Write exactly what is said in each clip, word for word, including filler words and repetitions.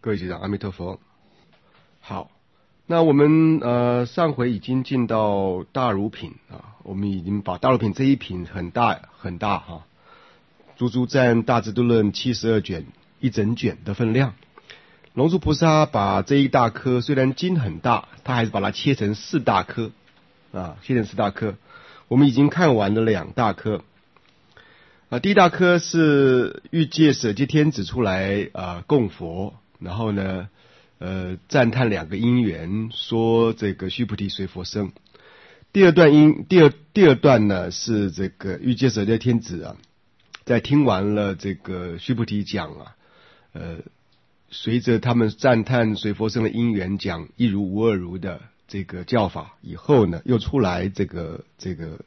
各位学长，阿弥陀佛。好，那我们呃上回已经进到大如品啊，我们已经把大如品这一品很大很大哈、啊，足足占大智度论七十二卷一整卷的分量。龙树菩萨把这一大颗虽然经很大，他还是把它切成四大颗啊，切成四大颗。我们已经看完了两大颗。啊，第一大颗是欲界舍界天子出来啊供佛，然后呢，呃赞叹两个因缘，说这个须菩提随佛生。第二段因第二第二段呢是这个欲界舍界天子啊，在听完了这个须菩提讲啊，呃，随着他们赞叹随佛生的因缘讲一如无二如的这个教法以后呢，又出来这个这个。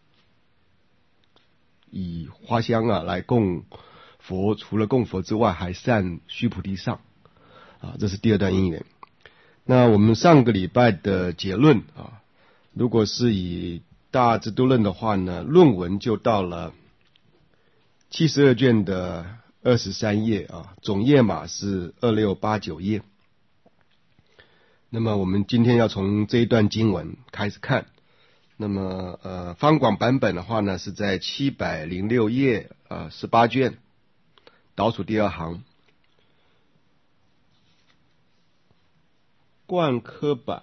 以花香啊来供佛，除了供佛之外，还善须菩提上啊，这是第二段因缘。那我们上个礼拜的结论啊，如果是以大智度论的话呢，论文就到了七十二卷的二十三页啊，总页码是二六八九页。那么我们今天要从这一段经文开始看。那么呃，方广版本的话呢，是在七百零六页啊，十八卷倒数第二行。贯科版，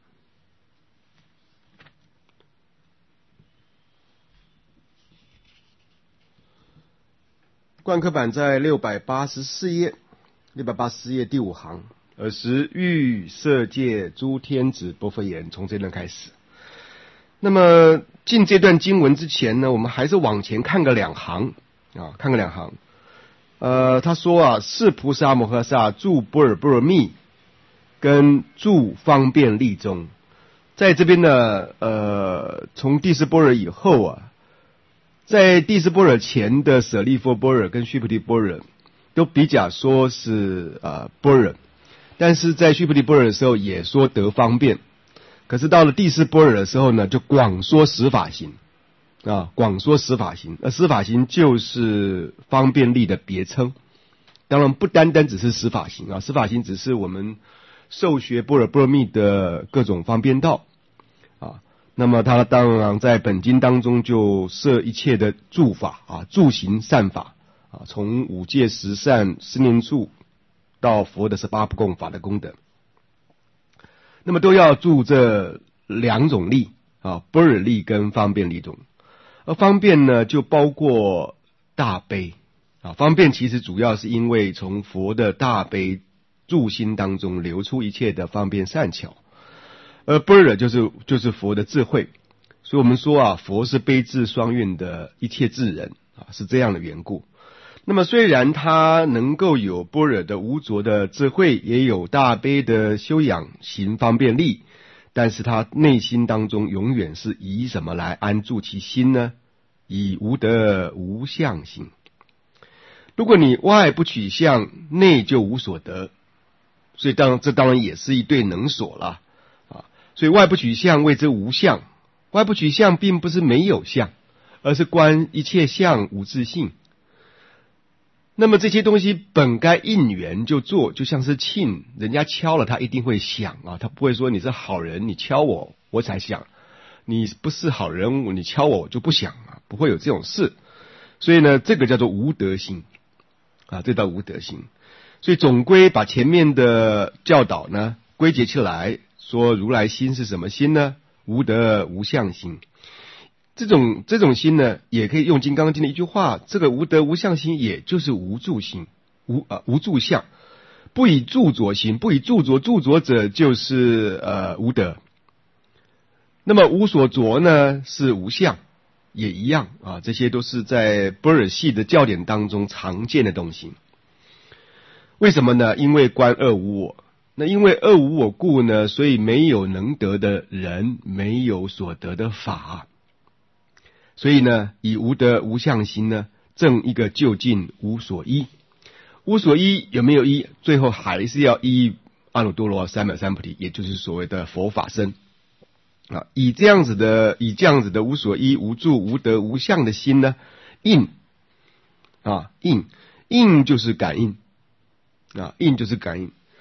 贯科版在六百八十四页，六百八十四页第五行。尔时欲色界诸天子波佛言，从这段开始。那么进这段经文之前呢，我们还是往前看个两行啊，看个两行。呃，他说啊，是菩萨摩诃萨住般若波罗蜜跟住方便力中，在这边呢，呃，从第四般若以后啊，在第四般若前的舍利弗般若跟须菩提般若都比较说是呃般若，但是在须菩提般若的时候也说得方便。可是到了第四般若的时候呢，就广说十法行啊，广说十法行。而十法行就是方便力的别称，当然不单单只是十法行啊，十法行只是我们受学般若波罗蜜的各种方便道啊。那么他当然在本经当中就摄一切的住法啊，住行善法啊，从五戒十善十念住到佛的十八不共法的功德。那么都要住这两种力啊，般若力跟方便力中。而方便呢，就包括大悲啊。方便其实主要是因为从佛的大悲住心当中流出一切的方便善巧，而般若就是就是佛的智慧。所以我们说啊，佛是悲智双运的一切智人啊，是这样的缘故。那么虽然他能够有般若的无着的智慧，也有大悲的修养行方便力，但是他内心当中永远是以什么来安住其心呢？以无得无相心。如果你外不取相，内就无所得，所以当然这当然也是一对能所了啊。所以外不取相谓之无相，外不取相并不是没有相，而是观一切相无自性。那么这些东西本该应缘就做，就像是磬，人家敲了他一定会响啊，他不会说你是好人，你敲我我才响，你不是好人，你敲我我就不响啊，不会有这种事。所以呢，这个叫做无德心啊，这叫无德心。所以总归把前面的教导呢归结起来，说如来心是什么心呢？无德无相心。这种这种心呢，也可以用《金刚经》的一句话，这个无德无相心，也就是无住心，无呃无住相，不以住着心，不以住着，住着者就是呃无德。那么无所着呢，是无相，也一样啊，这些都是在般若系的教典当中常见的东西。为什么呢？因为观二无我。那因为二无我故呢，所以没有能得的人，没有所得的法。所以呢，以无德无相心呢，证一个究竟无所依。无所依有没有依？最后还是要依阿耨多罗三藐三菩提，也就是所谓的佛法身啊。以这样子的，以这样子的无所依、无住、无德、无相的心呢，应啊应应就是感应啊，应就是感应。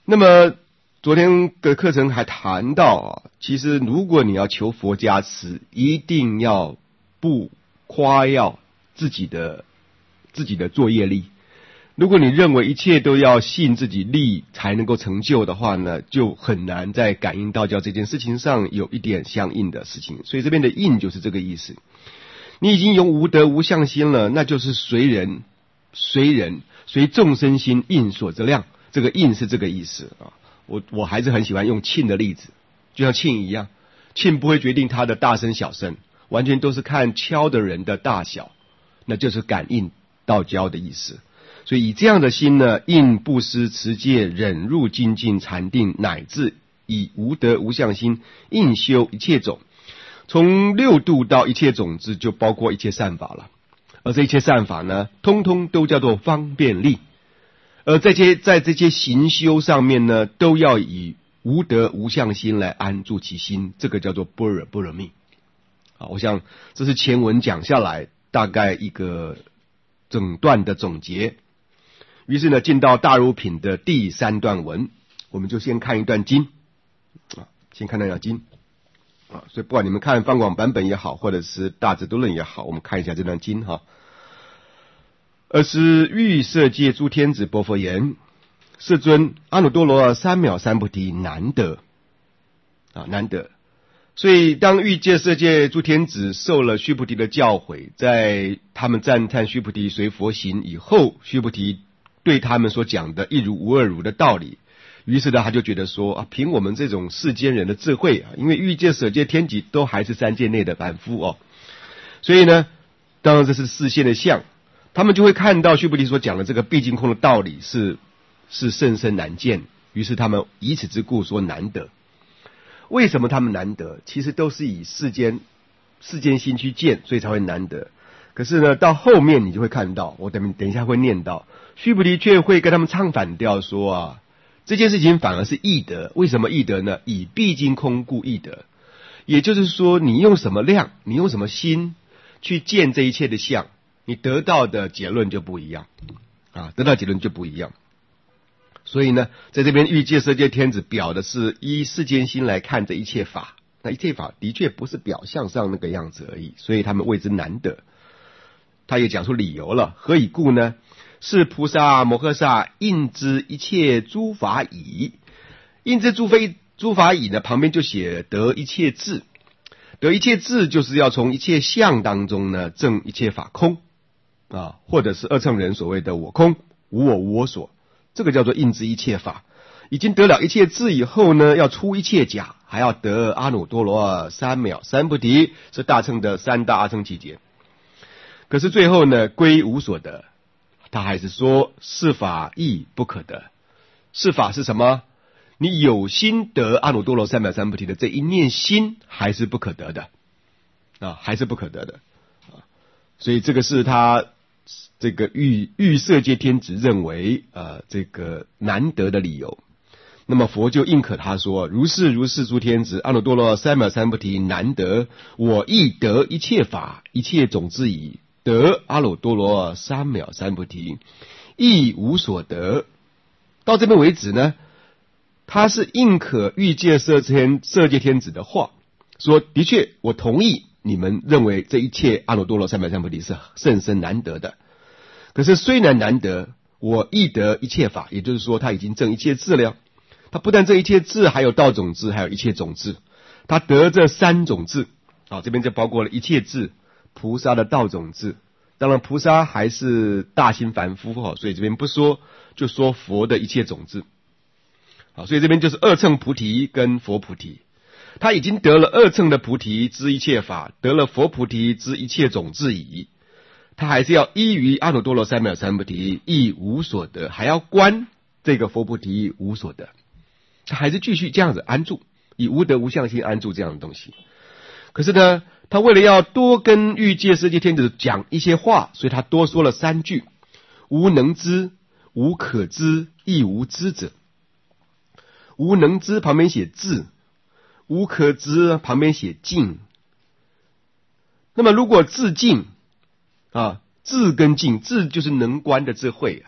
那么昨天的课程还谈到啊，其实如果你要求佛加持，一定要不夸耀自己的自己的作业力。如果你认为一切都要信自己力才能够成就的话呢，就很难在感应道教这件事情上有一点相应的事情。所以这边的应就是这个意思。你已经用无德无相心了，那就是随人随人随众生心应所则量，这个应是这个意思啊。我我还是很喜欢用磬的例子，就像磬一样，磬不会决定它的大声小声，完全都是看敲的人的大小，那就是感应道交的意思。所以以这样的心呢，应布施持戒忍辱精进禅定，乃至以无德无相心应修一切种，从六度到一切种子，就包括一切善法了。而这一切善法呢，通通都叫做方便力。而在这些在这些行修上面呢，都要以无德无相心来安住其心，这个叫做般若波罗蜜。啊，我想这是前文讲下来大概一个整段的总结。于是呢，进到大如品的第三段文，我们就先看一段经啊，先看那段经啊。所以不管你们看方广版本也好，或者是大智度论也好，我们看一下这段经哈。尔时欲色界诸天子薄佛言：世尊，阿耨多罗三藐三菩提难得啊，难得。所以当欲界色界诸天子受了须菩提的教诲，在他们赞叹须菩提随佛行以后，须菩提对他们所讲的一如无二如的道理，于是呢，他就觉得说啊，凭我们这种世间人的智慧啊，因为欲界色界天级都还是三界内的凡夫哦，所以呢，当然这是视线的相，他们就会看到须菩提所讲的这个毕竟空的道理是是甚深难见，于是他们以此之故说难得。为什么他们难得？其实都是以世间世间心去见，所以才会难得。可是呢，到后面你就会看到，我等等一下会念到，须菩提却会跟他们唱反调说啊，这件事情反而是易得。为什么易得呢？以毕竟空故易得。也就是说，你用什么量，你用什么心去见这一切的相，你得到的结论就不一样啊，得到结论就不一样。所以呢，在这边欲界色界天子表的是依世间心来看这一切法，那一切法的确不是表象上那个样子而已，所以他们谓之难得。他也讲出理由了，何以故呢？是菩萨摩诃萨应知一切诸法已，应知诸非诸法已呢，旁边就写得一切智，得一切智就是要从一切相当中呢证一切法空啊，或者是二乘人所谓的我空无我无我所，这个叫做应知一切法。已经得了一切智以后呢，要出一切假，还要得阿耨多罗三藐三菩提，是大乘的三大阿僧祇劫。可是最后呢，归无所得，他还是说是法亦不可得。是法是什么？你有心得阿耨多罗三藐三菩提的这一念心还是不可得的啊，还是不可得的啊。所以这个是他这个欲欲色界天子认为呃这个难得的理由。那么佛就应可他说：如是如是诸天子，阿耨多罗三藐三菩提难得，我亦得一切法，一切种子已。得阿耨多罗三藐三菩提，亦无所得。到这边为止呢，他是应可欲界色天色界天子的话，说的确我同意你们认为这一切阿耨多罗三藐三菩提是甚深难得的。可是虽然难得，我亦得一切法，也就是说他已经证一切智了。他不但证一切智，还有道种智，还有一切种智，他得这三种智啊，这边就包括了一切智。菩萨的道种智，当然菩萨还是大心凡夫哈，所以这边不说，就说佛的一切种智。好，所以这边就是二乘菩提跟佛菩提，他已经得了二乘的菩提知一切法，得了佛菩提知一切种智矣。他还是要依于阿耨多罗三藐三菩提亦无所得，还要观这个佛菩提无所得，他还是继续这样子安住，以无德无相心安住这样的东西。可是呢，他为了要多跟欲界色界天子讲一些话，所以他多说了三句：无能知，无可知，亦无知者。无能知旁边写智，无可知旁边写净。那么如果智净啊，智跟净，智就是能观的智慧啊，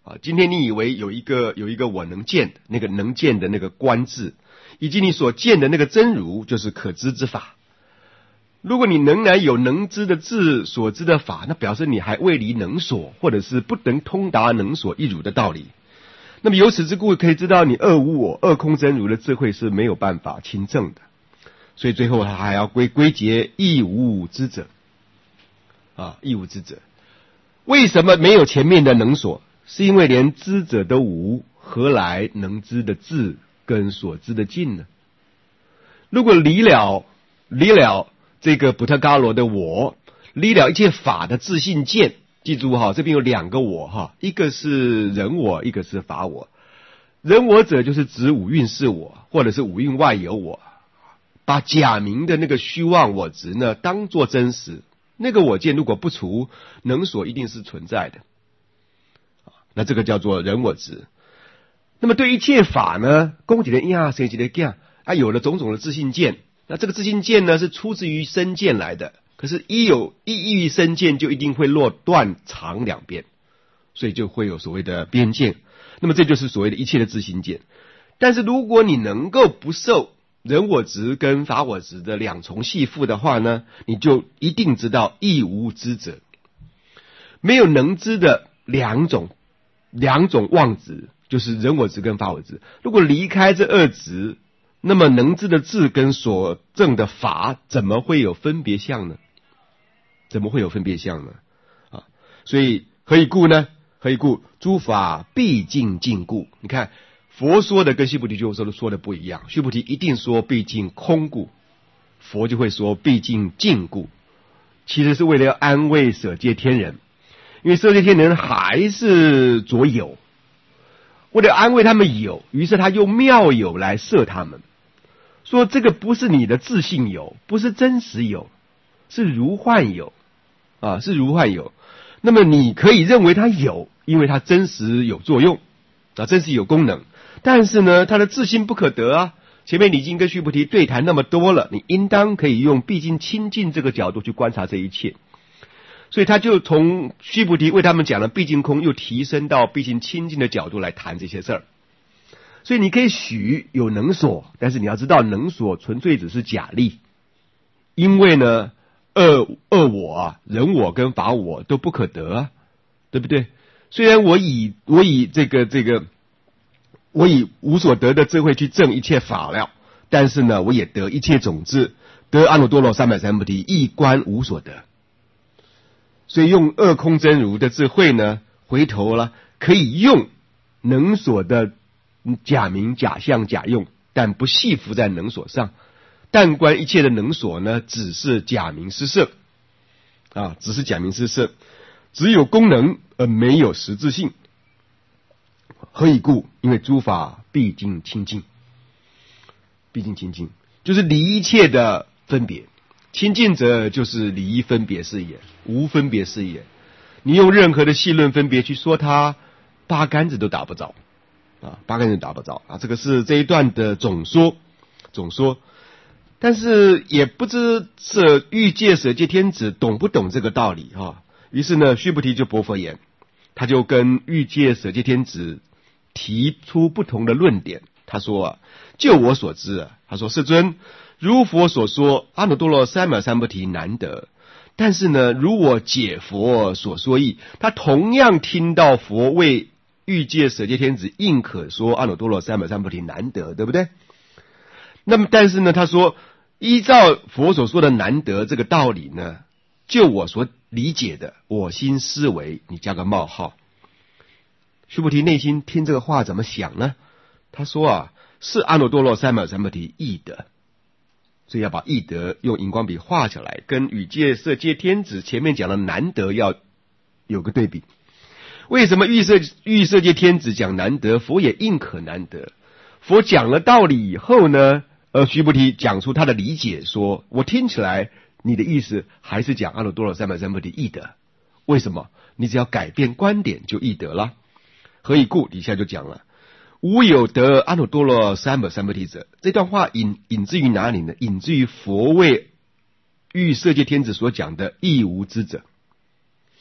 啊，今天你以为有一个有一个我能见的那个能见的那个观字，以及你所见的那个真如，就是可知之法。如果你仍然有能知的智，所知的法，那表示你还未离能所，或者是不能通达能所一如的道理。那么由此之故，可以知道你二无我、二空真如的智慧是没有办法亲证的。所以最后他还要归归结亦无知者啊，亦无知者。为什么没有前面的能所？是因为连知者都无，何来能知的智跟所知的尽呢？如果离了离了这个补特伽罗的我，离了一切法的自性见，记住哈，这边有两个我哈，一个是人我，一个是法我。人我者就是指五蕴是我，或者是五蕴外有我，把假名的那个虚妄我执呢当作真实，那个我见如果不除，能所一定是存在的，那这个叫做人我执。那么对一切法呢，供给的呀，谁觉得这样啊，有了种种的自性见。那这个自性见呢，是出自于身见来的。可是，一有一异于身见，就一定会落断长两边，所以就会有所谓的边见。那么这就是所谓的一切的自性见。但是如果你能够不受人我执跟法我执的两重系缚的话呢，你就一定知道亦无知者，没有能知的两种两种妄执，就是人我执跟法我执。如果离开这二执，那么能知的智跟所证的法，怎么会有分别相呢？怎么会有分别相呢？啊，所以何以故呢？何以故？诸法毕竟尽故。你看佛说的跟须菩提就说的说的不一样，须菩提一定说毕竟空故，佛就会说毕竟尽故，其实是为了要安慰舍戒天人，因为舍戒天人还是着有，为了安慰他们有，于是他用妙有来摄他们。说这个不是你的自性有，不是真实有，是如幻有啊，是如幻有。那么你可以认为它有，因为它真实有作用啊，真实有功能。但是呢，它的自性不可得啊。前面你已经跟须菩提对谈那么多了，你应当可以用毕竟清净这个角度去观察这一切。所以他就从须菩提为他们讲了毕竟空，又提升到毕竟清净的角度来谈这些事儿。所以你可以许有能所，但是你要知道能所纯粹只是假立，因为呢二二我啊，人我跟法我都不可得啊，对不对？虽然我以我以这个这个我以无所得的智慧去证一切法了，但是呢我也得一切种子，得阿耨多罗三藐三菩提，一观无所得。所以用二空真如的智慧呢，回头了可以用能所的假名假相假用，但不系缚在能所上。但观一切的能所呢，只是假名施设啊，只是假名施设，只有功能而没有实质性。何以故？因为诸法毕竟清净，毕竟清净就是离一切的分别，清净者就是离分别是也，无分别是也。你用任何的细论分别去说它，八竿子都打不着啊，八竿子打不着啊。这个是这一段的总说，总说。但是也不知这欲界舍戒天子懂不懂这个道理哈、啊？于是呢，须菩提就驳佛言，他就跟欲界舍戒天子提出不同的论点。他说啊，就我所知啊，他说世尊，如佛所说，阿耨多罗三藐三菩提难得。但是呢，如我解佛所说义，他同样听到佛为欲界舍戒天子应可说阿耨多罗三藐三菩提难得，对不对？那么但是呢，他说依照佛所说的难得这个道理呢，就我所理解的我心思维，你加个冒号。须菩提内心听这个话怎么想呢？他说啊，是阿耨多罗三藐三菩提义德，所以要把义德用荧光笔画下来，跟欲界舍戒天子前面讲的难得要有个对比。为什么欲舍欲舍戒天子讲难得，佛也应可难得？佛讲了道理以后呢，呃，须菩提讲出他的理解，说我听起来你的意思还是讲阿耨多罗三藐三菩提义德。为什么？你只要改变观点就义德了。何以故？底下就讲了，无有得阿耨多罗三藐三菩提者。这段话引引自于哪里呢？引自于佛为欲舍戒天子所讲的亦无知者。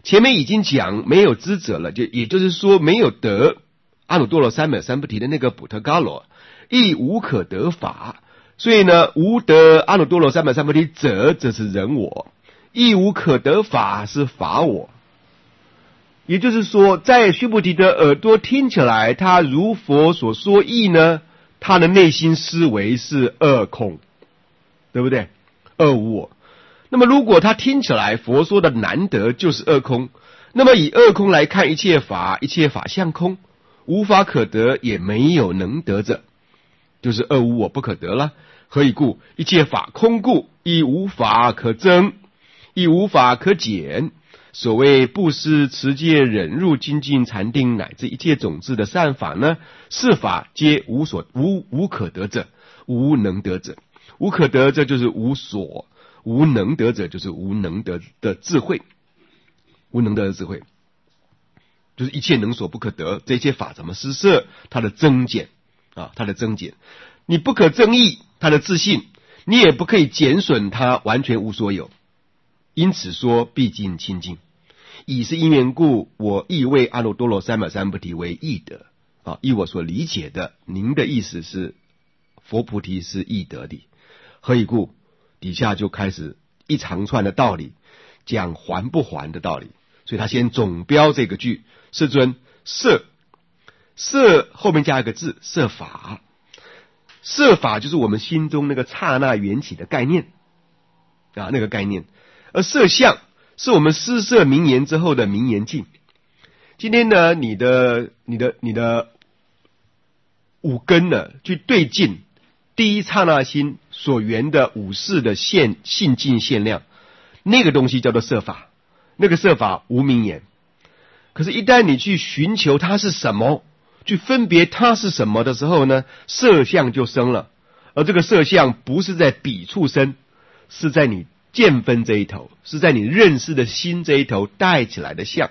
前面已经讲没有知者了，就也就是说没有得阿耨多罗三藐三菩提的那个补特伽罗，亦无可得法。所以呢，无得阿耨多罗三藐三菩提者，这是人我；亦无可得法，是法我。也就是说，在须菩提的耳朵听起来，他如佛所说义呢，他的内心思维是二空，对不对？二无我。那么如果他听起来佛说的难得就是二空，那么以二空来看一切法，一切法相空，无法可得，也没有能得者，就是二无我不可得了。何以故？一切法空故，亦无法可增，亦无法可减。所谓布施、持戒、忍辱、精进、禅定，乃至一切种子的善法呢，是法皆无所无无可得者，无能得者。无可得者就是无所，无能得者就是无能得的智慧，无能得的智慧，就是一切能所不可得。这些法怎么施设？它的增减啊，它的增减，你不可增益它的自信，你也不可以减损它完全无所有。因此说，毕竟清净。以是因缘故，我亦为阿耨多罗三藐三菩提为义德啊。依我所理解的，您的意思是佛菩提是义德的。何以故？底下就开始一长串的道理，讲还不还的道理。所以他先总标这个句：世尊，摄摄后面加一个字，摄法。摄法就是我们心中那个刹那缘起的概念啊，那个概念。而摄相是我们施设名言之后的名言境。今天呢，你的、你的、你的五根呢，去对境第一刹那心所缘的五事的现性境现量，那个东西叫做摄法，那个摄法无名言。可是，一旦你去寻求它是什么，去分别它是什么的时候呢，摄相就生了。而这个摄相不是在彼处生，是在你见分这一头，是在你认识的心这一头带起来的相。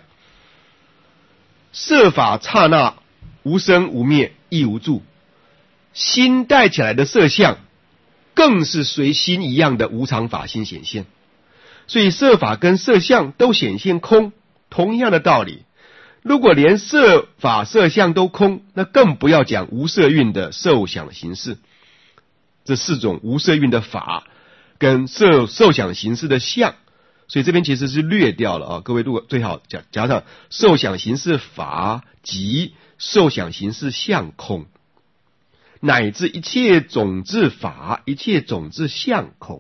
摄法刹那无生无灭亦无住，心带起来的摄相更是随心一样的无常法心显现。所以摄法跟摄相都显现空，同样的道理。如果连摄法摄相都空，那更不要讲无色蕴的受想行识。这四种无色蕴的法跟受受想行识的相，所以这边其实是略掉了啊。各位如果最好加加上受想行识法及受想行识相空，乃至一切种子法，一切种子相空。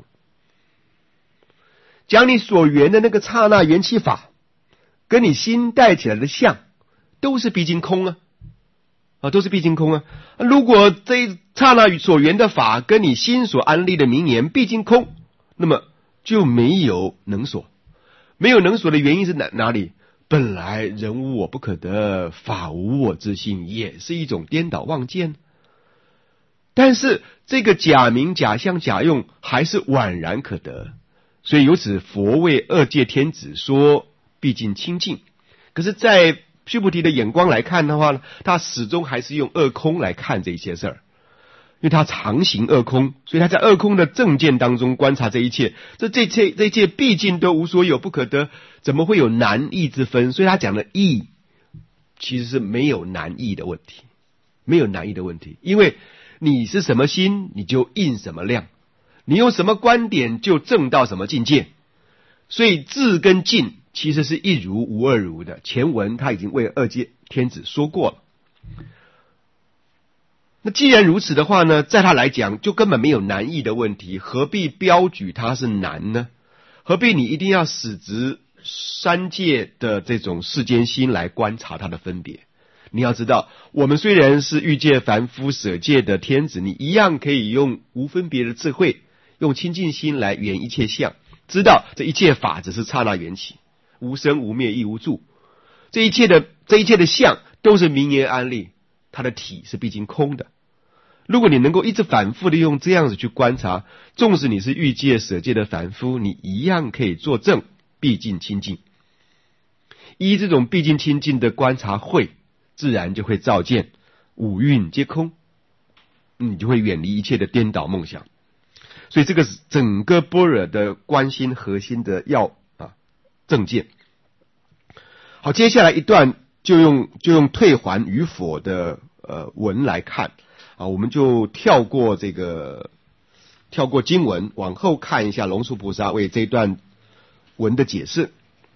讲你所缘的那个刹那缘起法，跟你心带起来的相，都是毕竟空啊，啊，都是毕竟空啊。如果这一刹那所缘的法跟你心所安立的名言毕竟空，那么就没有能所。没有能所的原因是哪哪里？本来人无我不可得，法无我之心，也是一种颠倒妄见。但是这个假名假相假用还是宛然可得，所以由此佛为二界天子说毕竟清净。可是在须菩提的眼光来看的话呢，他始终还是用二空来看这一些事儿，因为他常行二空，所以他在二空的正见当中观察这一切，这这切这一切毕竟都无所有不可得，怎么会有难易之分？所以他讲的易其实是没有难易的问题，没有难易的问题，因为你是什么心，你就印什么量，你用什么观点就证到什么境界。所以智跟境其实是一如无二如的，前文他已经为二界天子说过了。那既然如此的话呢，在他来讲就根本没有难易的问题，何必标举它是难呢？何必你一定要使直三界的这种世间心来观察它的分别？你要知道，我们虽然是欲界凡夫舍界的天子，你一样可以用无分别的智慧，用清净心来圆一切相，知道这一切法只是刹那缘起，无生无灭亦无住，这一切的这一切的相都是名言安立，它的体是毕竟空的。如果你能够一直反复的用这样子去观察，纵使你是欲界舍界的凡夫，你一样可以作证毕竟清净。依这种毕竟清净的观察慧，自然就会照见五蕴皆空，你就会远离一切的颠倒梦想。所以这个是整个般若的观心核心的要啊正见。 好，接下来一段就用就用退还与否的呃文来看啊，我们就跳过这个跳过经文，往后看一下龙树菩萨为这段文的解释。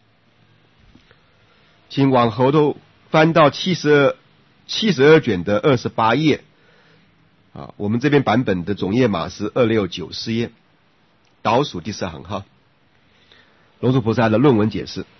请往后头翻到七十二七十二卷的二十八页啊，我们这边版本的总页码是二六九四页，倒数第四行哈。龙树菩萨的论文解释。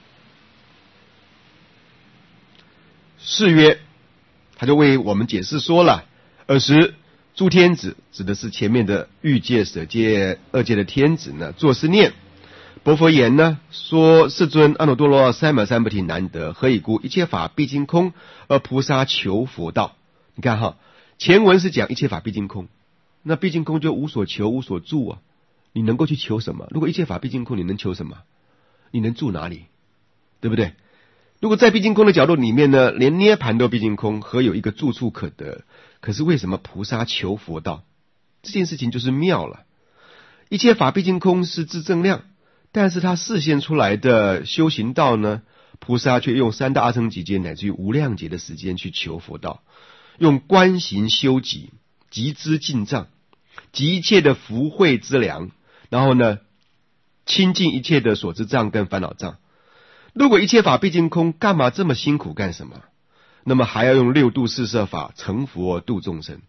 是曰，他就为我们解释说了，尔时诸天子指的是前面的欲界、舍界、二界的天子呢，作是念。薄佛言呢说，世尊，阿耨多罗三藐三菩提难得，何以故？一切法毕竟空，而菩萨求佛道。你看哈，前文是讲一切法毕竟空，那毕竟空就无所求无所住啊，你能够去求什么？如果一切法毕竟空，你能求什么？你能住哪里？对不对？如果在毕竟空的角度里面呢，连涅盘都毕竟空，何有一个住处可得？可是为什么菩萨求佛道？这件事情就是妙了。一切法毕竟空是自证量，但是他示现出来的修行道呢，菩萨却用三大阿僧祇劫乃至于无量劫的时间去求佛道，用观行修己，集资进藏，集一切的福慧之粮，然后呢清净一切的所知障跟烦恼障。如果一切法毕竟空，干嘛这么辛苦干什么？那么还要用六度四摄法成佛度众生。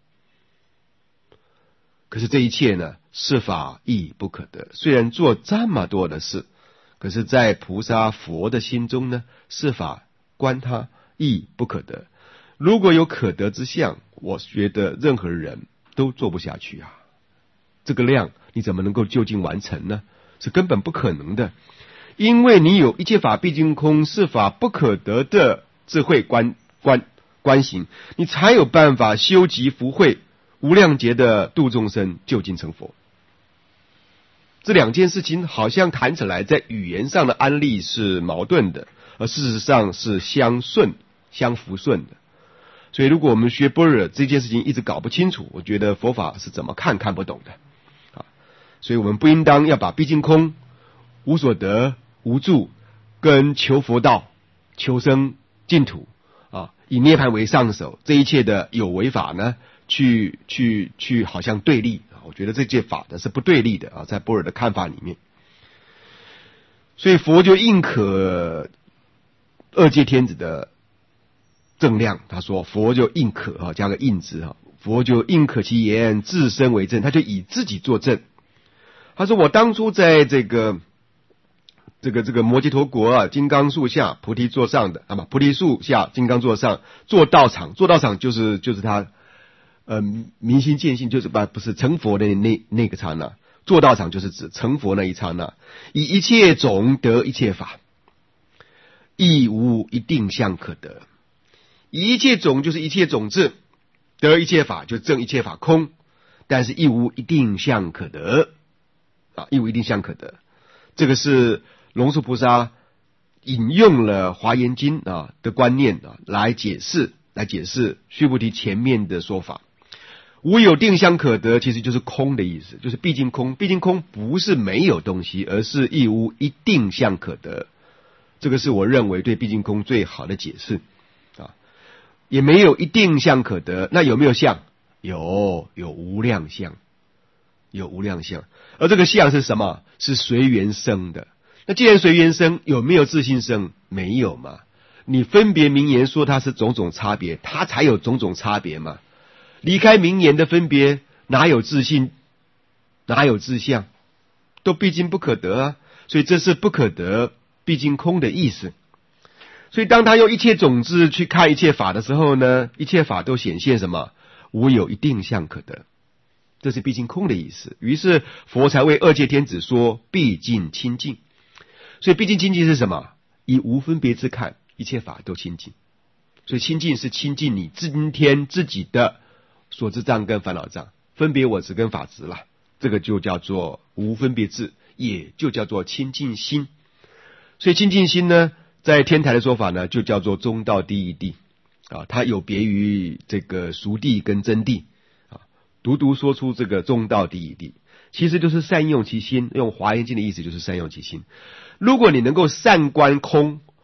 可是这一切呢，是法亦不可得。虽然做这么多的事，可是在菩萨佛的心中呢，是法观他亦不可得。如果有可得之相，我觉得任何人都做不下去啊。这个量你怎么能够就近完成呢？是根本不可能的。因为你有一切法毕竟空，是法不可得的智慧观观观行，你才有办法修集福慧，无量劫的度众生，就近成佛。这两件事情好像谈起来在语言上的安立是矛盾的，而事实上是相顺相扶顺的。所以如果我们学般若这件事情一直搞不清楚，我觉得佛法是怎么看看不懂的啊。所以我们不应当要把毕竟空、无所得、无助跟求佛道、求生净土啊，以涅槃为上手，这一切的有为法呢，去去去好像对立啊。我觉得这些法的是不对立的啊，在般若的看法里面。所以佛就应可二界天子的正量，他说佛就应可啊，加个应字啊，佛就应可其言，自身为证，他就以自己作证。他说我当初在这个这个这个摩羯陀国啊，金刚树下菩提座上的啊不，菩提树下金刚座上做道场，做道场就是就是他呃明心见性，就是不不是成佛的那那个刹那，做道场就是指成佛那一刹那，以一切种得一切法，亦无一定相可得。以一切种就是一切种子，得一切法就证一切法空，但是亦无一定相可得啊，亦无一定相可得。这个是龙树菩萨引用了华严经啊的观念啊来解释来解释须菩提前面的说法。无有定相可得其实就是空的意思，就是毕竟空，毕竟空不是没有东西，而是亦无一定相可得。这个是我认为对毕竟空最好的解释啊。也没有一定相可得，那有没有相？有，有无量相，有无量相。而这个相是什么？是随缘生的。那既然随缘生，有没有自性生？没有嘛。你分别名言说它是种种差别，它才有种种差别嘛。离开名言的分别，哪有自性？哪有自相？都毕竟不可得啊。所以这是不可得毕竟空的意思。所以当他用一切种子去看一切法的时候呢，一切法都显现什么？无有一定相可得，这是毕竟空的意思。于是佛才为二界天子说毕竟清净。所以毕竟清净是什么？以无分别之看，一切法都清净。所以清净是清净你今天自己的所知障跟烦恼障，分别我执跟法执了，这个就叫做无分别智，也就叫做清净心。所以清净心呢，在天台的说法呢，就叫做中道第一地啊，它有别于这个熟地跟真地啊，独独说出这个中道第一地，其实就是善用其心。用华严经的意思就是善用其心。如果你能够善观空，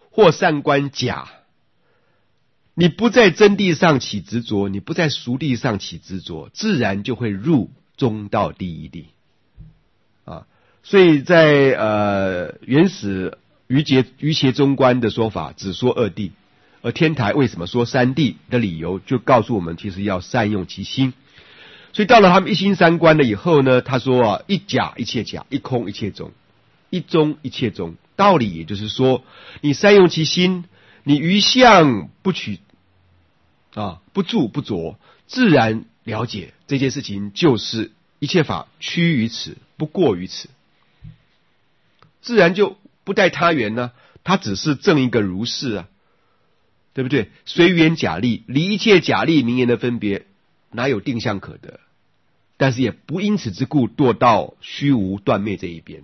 或三观假，你不在真谛上起执着，你不在俗谛上起执着，自然就会入中道第一谛啊。所以在呃原始瑜伽瑜伽中观的说法只说二谛，而天台为什么说三谛的理由就告诉我们，其实要善用其心。所以到了他们一心三观了以后呢，他说啊，一假一切假，一空一切中，一中一切中。道理也就是说，你善用其心，你于相不取啊，不住不着，自然了解这件事情就是一切法趋于此，不过于此，自然就不待他缘呢、啊，它只是证一个如是啊，对不对？随缘假立，离一切假立名言的分别，哪有定向可得？但是也不因此之故堕到虚无断灭这一边。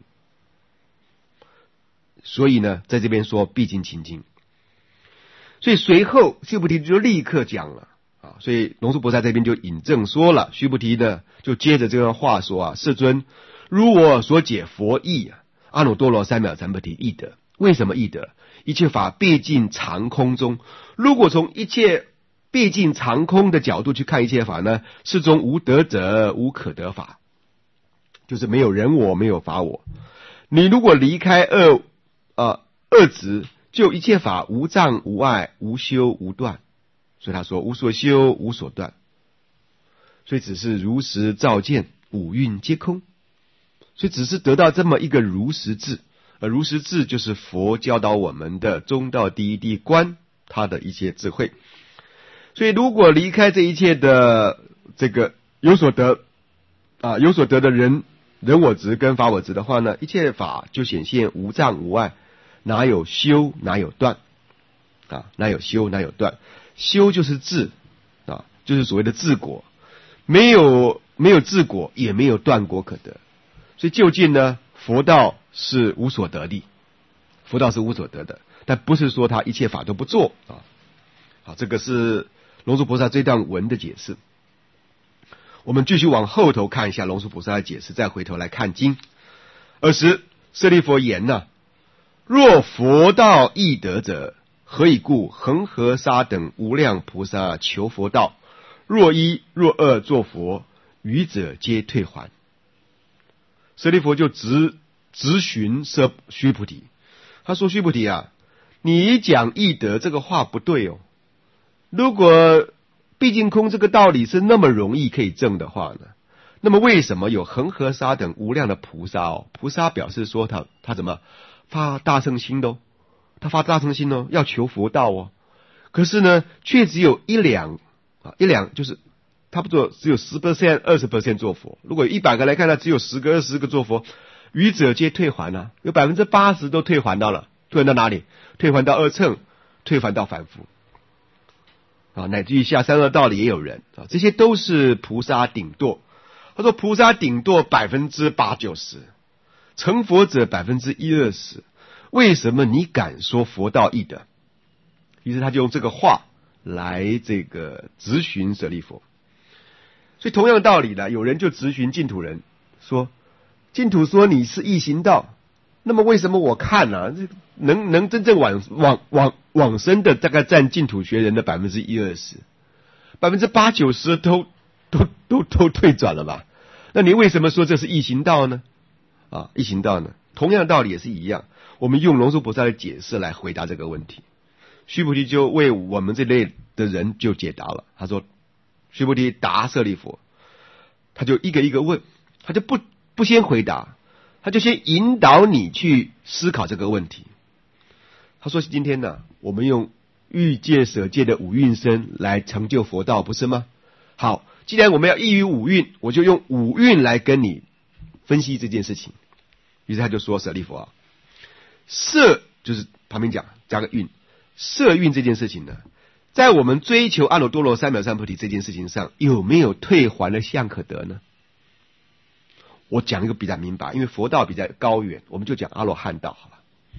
所以呢，在这边说毕竟清净。所以随后须菩提就立刻讲了啊，所以龙树菩萨这边就引证说了，须菩提呢就接着这段话说啊，世尊，如我所解佛义啊，阿耨多罗三藐三菩提易得。为什么易得？一切法毕竟常空中，如果从一切毕竟常空的角度去看一切法呢，是中无得者，无可得法，就是没有人我，没有法我。你如果离开二呃二执，就一切法无障无碍，无修无断。所以他说无所修无所断，所以只是如实照见，五蕴皆空。所以只是得到这么一个如实智，而如实智就是佛教导我们的中道第一谛观，他的一些智慧。所以如果离开这一切的这个有所得啊，有所得的人人我执跟法我执的话呢，一切法就显现无障无碍，哪有修哪有断啊？哪有修哪有断？修就是智啊，就是所谓的智果，没有没有智果，也没有断果可得。所以究竟呢，佛道是无所得的，佛道是无所得的，但不是说他一切法都不做啊。好，这个是龙树菩萨这段文的解释。我们继续往后头看一下龙树菩萨的解释，再回头来看经。二十，舍利弗言呢、啊，若佛道易得者，何以故？恒河沙等无量菩萨求佛道，若一若二作佛，愚者皆退还。舍利弗就直直询舍须菩提，他说：须菩提啊，你讲易得这个话不对哦。如果毕竟空这个道理是那么容易可以证的话呢，那么为什么有恒河沙等无量的菩萨哦？菩萨表示说他他怎么发大乘心的哦，他发大乘心哦，要求佛道哦。可是呢，却只有一两啊，一两就是差不多只有十 percent、二十 percent 做佛。如果一百个来看，他只有十个、二十个做佛，愚者皆退还啊，有百分之八十都退还到了，退还到哪里？退还到二乘，退还到凡夫。啊，乃至于下三恶道里也有人啊，这些都是菩萨顶堕。他说菩萨顶堕百分之八九十，成佛者百分之一二十。为什么你敢说佛道易得？于是他就用这个话来这个质询舍利弗。所以同样的道理呢，有人就质询净土人说，净土说你是易行道，那么为什么我看啊，能能真正往往往往生的大概占净土学人的百分之一二十，百分之八九十都都都都退转了吧？那你为什么说这是易行道呢？啊，易行道呢？同样的道理也是一样，我们用龙树菩萨的解释来回答这个问题。须菩提就为我们这类的人就解答了。他说，须菩提答舍利弗，他就一个一个问，他就不不先回答。他就先引导你去思考这个问题。他说今天呢，我们用欲界舍界的五蕴身来成就佛道，不是吗？好，既然我们要依于五蕴，我就用五蕴来跟你分析这件事情。于是他就说，舍利弗啊，色就是旁边讲加个蕴，色蕴这件事情呢，在我们追求阿耨多罗三藐三菩提这件事情上，有没有退还的相可得呢？我讲一个比较明白，因为佛道比较高远，我们就讲阿罗汉道好了。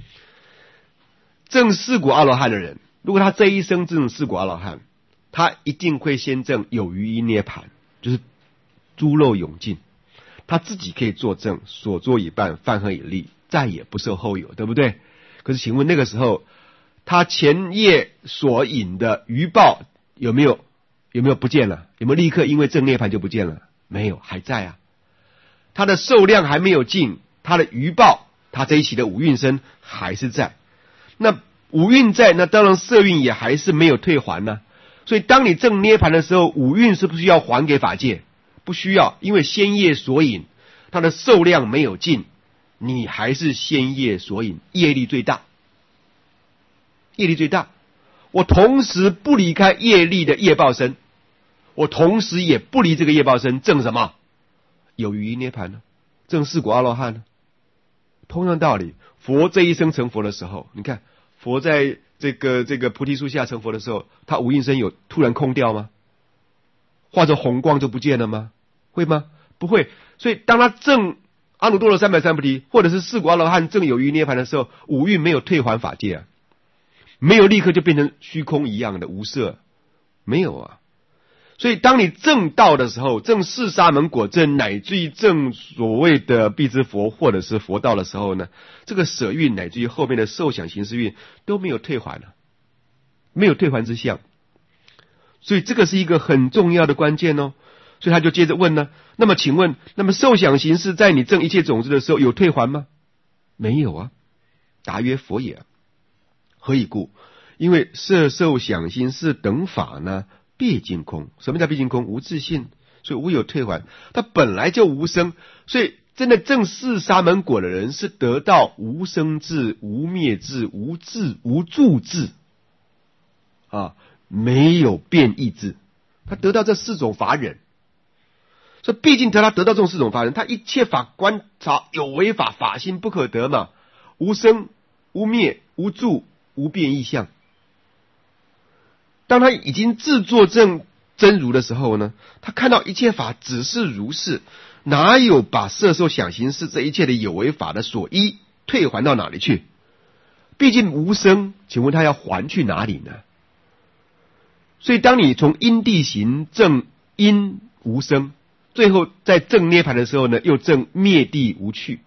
证四果阿罗汉的人，如果他这一生证四果阿罗汉，他一定会先证有余一涅盘，就是诸漏永尽，他自己可以作证，所作已办，犯恒已立，再也不受后有，对不对？可是请问那个时候他前夜所引的余报有没有有没有不见了？有没有立刻因为正涅槃就不见了？没有，还在啊。他的寿量还没有尽，他的余报，他这一期的五蕴身还是在。那五蕴在，那当然色蕴也还是没有退还呢。所以当你正涅槃的时候，五蕴是不是要还给法界？不需要，因为先业所引，它的寿量没有尽，你还是先业所引，业力最大，业力最大。我同时不离开业力的业报身，我同时也不离这个业报身，证什么？有余涅槃呢？证四果阿罗汉呢？同样道理，佛这一生成佛的时候，你看佛在这个这个菩提树下成佛的时候，他五蕴身有突然空掉吗？化作红光就不见了吗？会吗？不会。所以当他证阿耨多罗三藐三菩提，或者是四果阿罗汉证有余涅槃的时候，五蕴没有退还法界啊，没有立刻就变成虚空一样的无色，没有啊。所以当你证道的时候，证四沙门果证，乃至于证所谓的辟支佛或者是佛道的时候呢，这个舍蕴乃至于后面的受想行识蕴都没有退还了，没有退还之相。所以这个是一个很重要的关键哦。所以他就接着问呢，那么请问，那么受想行识在你证一切种子的时候有退还吗？没有啊。答曰佛也。何以故？因为色受想行识等法呢，毕竟空。什么叫毕竟空？无自性，所以无有退还。它本来就无生，所以真的证四沙门果的人是得到无生智、无灭智、无智、无住智啊，没有变异智，他得到这四种法忍。所以毕竟他得到这种四种法忍，他一切法观察有为法，法心不可得嘛，无生、无灭、无住、无变异相。当他已经自作证真如的时候呢，他看到一切法只是如是，哪有把色受想行识这一切的有为法的所依退还到哪里去？毕竟无生，请问他要还去哪里呢？所以当你从因地行证因无生，最后在证涅槃的时候呢，又证灭地无去。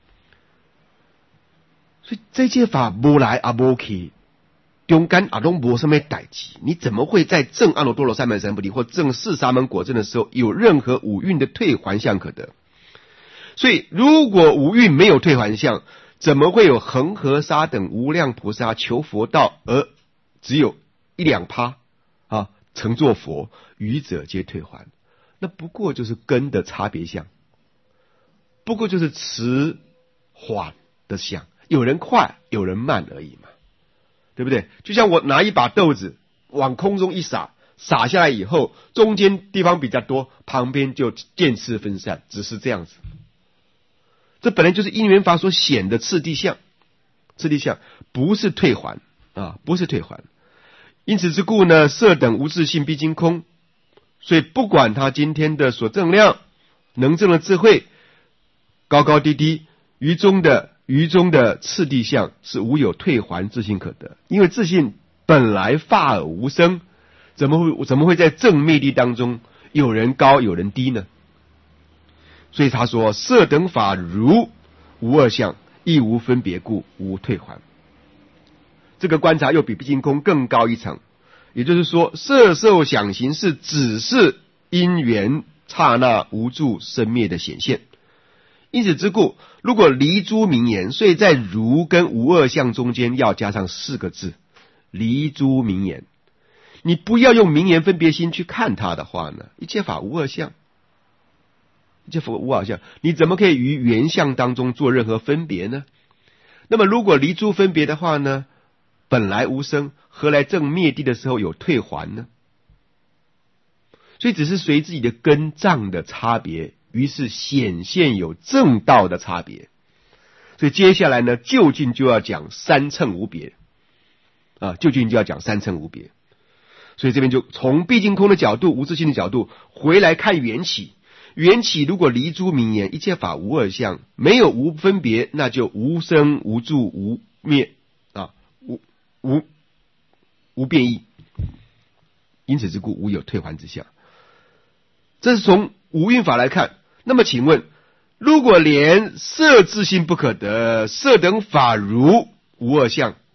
所以这些法无来也无去，中间也都没什么代志，你怎么会在证阿耨多罗三藐三菩提或证四沙门果证的时候有任何五蕴的退还相可得？所以如果五蕴没有退还相，怎么会有恒河沙等无量菩萨求佛道而只有一两趴啊成作佛，余者皆退还？那不过就是根的差别相，不过就是迟缓的相，有人快有人慢而已嘛，对不对？就像我拿一把豆子往空中一撒，撒下来以后中间地方比较多，旁边就渐次分散，只是这样子。这本来就是因缘法所显的次第相，次第相不是退还啊，不是退还。因此之故呢，色等无自性毕竟空。所以不管他今天的所证量、能证的智慧高高低低，于中的于中的次第相是无有退还自性可得。因为自性本来法而无生，怎么会怎么会在正灭地当中有人高有人低呢？所以他说色等法如无二相，亦无分别故，无退还。这个观察又比毕竟空更高一层。也就是说，色受想行识只是因缘刹那无住生灭的显现。因此之故，如果离诸名言，所以在如跟无二相中间要加上四个字，离诸名言。你不要用名言分别心去看它的话呢，一切法无二相，一切法无二相，你怎么可以于原相当中做任何分别呢？那么如果离诸分别的话呢，本来无生，何来正灭地的时候有退还呢？所以只是随自己的根障的差别，于是显现有正道的差别。所以接下来呢，究竟就要讲三乘无别啊，究竟就要讲三乘无别。所以这边就从毕竟空的角度、无自性的角度回来看缘起。缘起如果离诸名言，一切法无二相，没有无分别，那就无生无住无灭啊，无无无变异。因此之故，无有退还之相。这是从无蕴法来看。那么请问，如果连色自性不可得，色等法如无二相，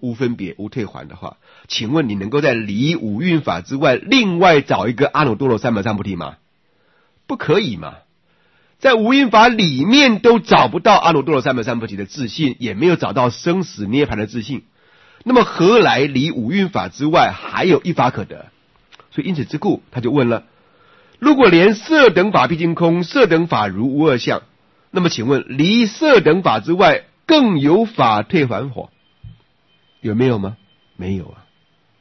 无分别无退还的话，请问你能够在离五蕴法之外另外找一个阿耨多罗三藐三菩提吗？不可以嘛。在无蕴法里面都找不到阿耨多罗三藐三菩提的自信，也没有找到生死涅槃的自信，那么何来离五蕴法之外还有一法可得？所以因此之故，他就问了，如果连色等法毕竟空，色等法如无二相，那么请问离色等法之外更有法退还否？有没有吗？没有啊。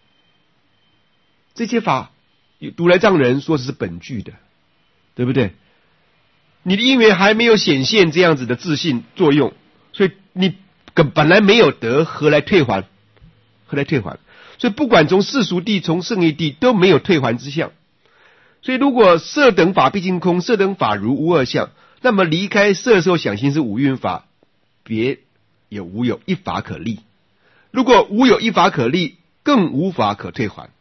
这些法如来藏人说是本具的，对不对？你的因缘还没有显现这样子的自信作用，所以你本来没有得，何来退还？何来退还？所以不管从世俗谛从圣义谛都没有退还之相。所以如果色等法毕竟空，色等法如无二相，那么离开色受想行识五蕴法，别也无有一法可立。如果无有一法可立，更无法可退还。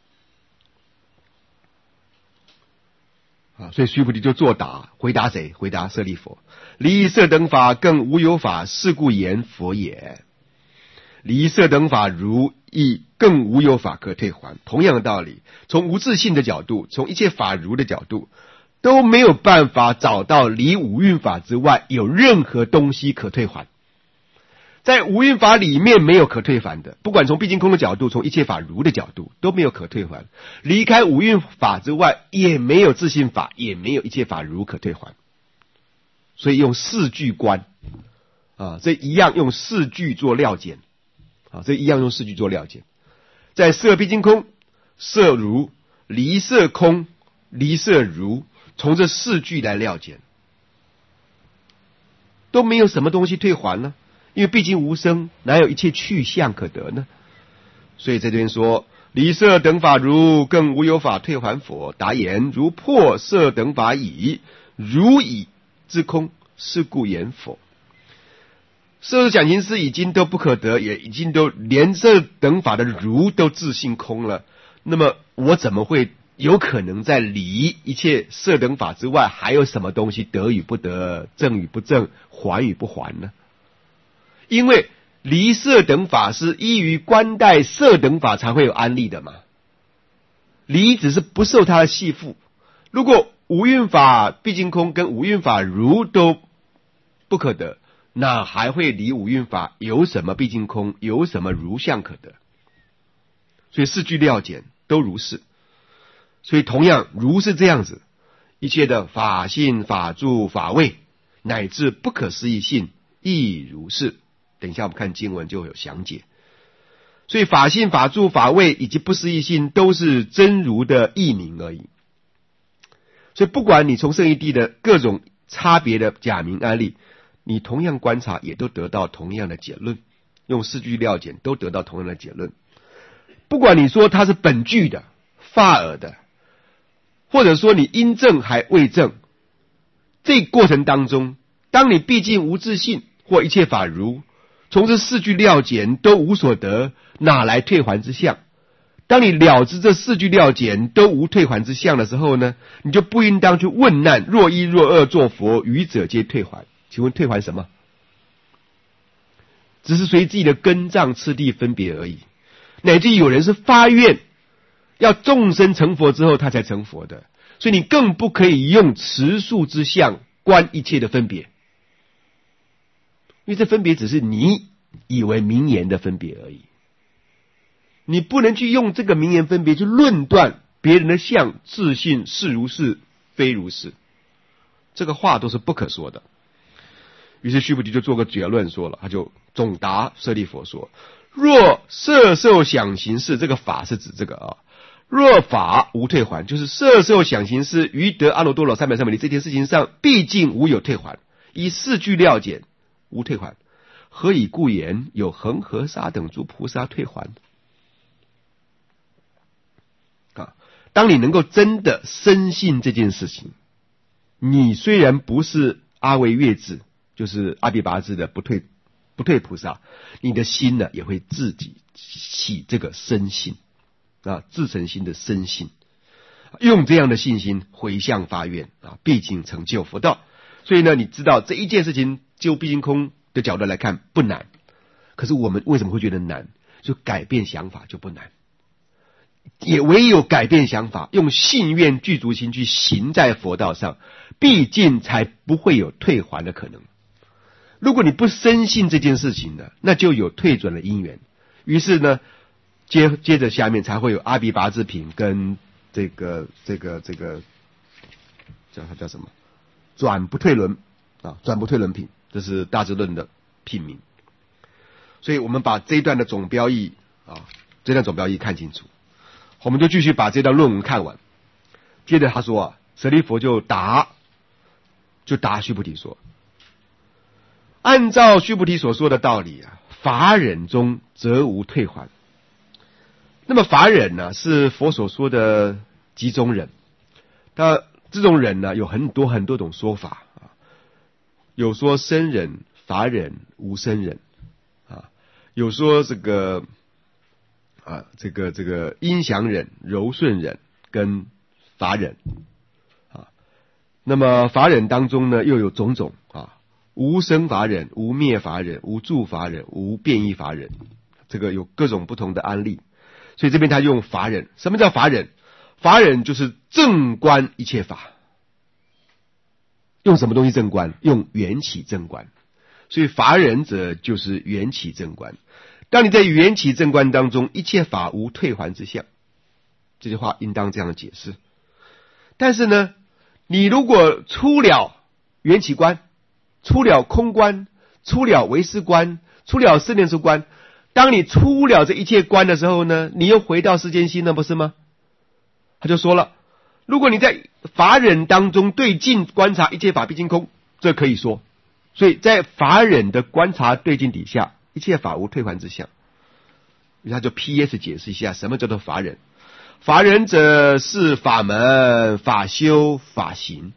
啊，所以须菩提就作答，回答谁？回答舍利弗：离色等法更无有法，是故言佛也。离色等法如亦更无有法可退还。同样的道理，从无自性的角度，从一切法如的角度，都没有办法找到离五蕴法之外有任何东西可退还。在无蕴法里面没有可退还的，不管从毕竟空的角度，从一切法如的角度，都没有可退还。离开五蕴法之外，也没有自性法，也没有一切法如可退还。所以用四句观啊，这一样用四句做料简啊，这一样用四句做料简。在色毕竟空、色如、离色空、离色如，从这四句来料简，都没有什么东西退还呢。因为毕竟无生，哪有一切去向可得呢？所以在这边说，离色等法如，更无有法退还否？答言：如破色等法已，如已之空，是故言否。色受想行识已经都不可得，也已经都连色等法的如都自性空了，那么我怎么会有可能在离一切色等法之外，还有什么东西得与不得，正与不正，还与不还呢？因为离色等法是依于观待色等法才会有安立的嘛，离只是不受它的系缚。如果无蕴法毕竟空跟无蕴法如都不可得，那还会离无蕴法有什么毕竟空，有什么如相可得？所以四句料简都如是。所以同样如是这样子，一切的法性、法住、法位，乃至不可思议性亦如是。等一下我们看经文就有详解。所以法性、法住、法位以及不思议性都是真如的译名而已。所以不管你从圣义谛的各种差别的假名案例，你同样观察也都得到同样的结论，用四句料简都得到同样的结论。不管你说它是本具的、法尔的，或者说你因证还未证，这过程当中，当你毕竟无自性或一切法如，从这四句料简都无所得，哪来退还之相？当你了知这四句料简都无退还之相的时候呢，你就不应当去问难，若一若二作佛，愚者皆退还。请问退还什么？只是随自己的根障次第分别而已。乃至有人是发愿要众生成佛之后他才成佛的，所以你更不可以用持数之相观一切的分别，因为这分别只是你以为名言的分别而已。你不能去用这个名言分别去论断别人的相，自信是如是非如是，这个话都是不可说的。于是须菩提就做个结论说了，他就总答舍利弗说：若色受想行识，这个法是指这个啊，若法无退还，就是色受想行识于得阿耨多罗三藐三菩提这件事情上，毕竟无有退还。以四句料简，无退还，何以故言有恒河沙等诸菩萨退还？啊，当你能够真的深信这件事情，你虽然不是阿惟越致，就是阿鞞跋致的不退不退菩萨，你的心呢也会自己起这个深信啊，自成心的深信，用这样的信心回向发愿啊，毕竟成就佛道。所以呢，你知道这一件事情就毕竟空的角度来看不难，可是我们为什么会觉得难？ 就改变想法就不难。也唯有改变想法，用信愿具足心去行在佛道上，毕竟才不会有退还的可能。如果你不深信这件事情呢，那就有退转的因缘。于是呢，接接着下面才会有阿鼻拔智品跟这个这个这个叫它叫什么转不退轮啊，转不退轮品，这是大智论的品名。所以我们把这一段的总标义啊，这段总标义看清楚。我们就继续把这段论文看完。接着他说啊，舍利弗就答，就答须菩提说：按照须菩提所说的道理啊，法忍中则无退还。那么法忍呢，是佛所说的几种忍。那这种忍呢，有很多很多种说法啊，有说生忍、法忍、无生忍啊，有说这个。啊，这个这个阴祥忍、柔顺忍跟法忍啊，那么法忍当中呢，又有种种啊，无生法忍、无灭法忍、无住法忍、无变异法忍，这个有各种不同的案例。所以这边他用法忍。什么叫法忍？法忍就是正观一切法。用什么东西正观？用缘起正观。所以法忍者就是缘起正观。当你在缘起正观当中，一切法无退还之相，这句话应当这样解释。但是呢，你如果出了缘起观，出了空观，出了唯识观，出了四念处观，当你出了这一切观的时候呢，你又回到世间心了，不是吗？他就说了，如果你在法忍当中对境观察一切法毕竟空，这可以说。所以在法忍的观察对境底下，一切法无退还之相。他就 P S 解释一下什么叫做法忍。法忍者是法门、法修、法行。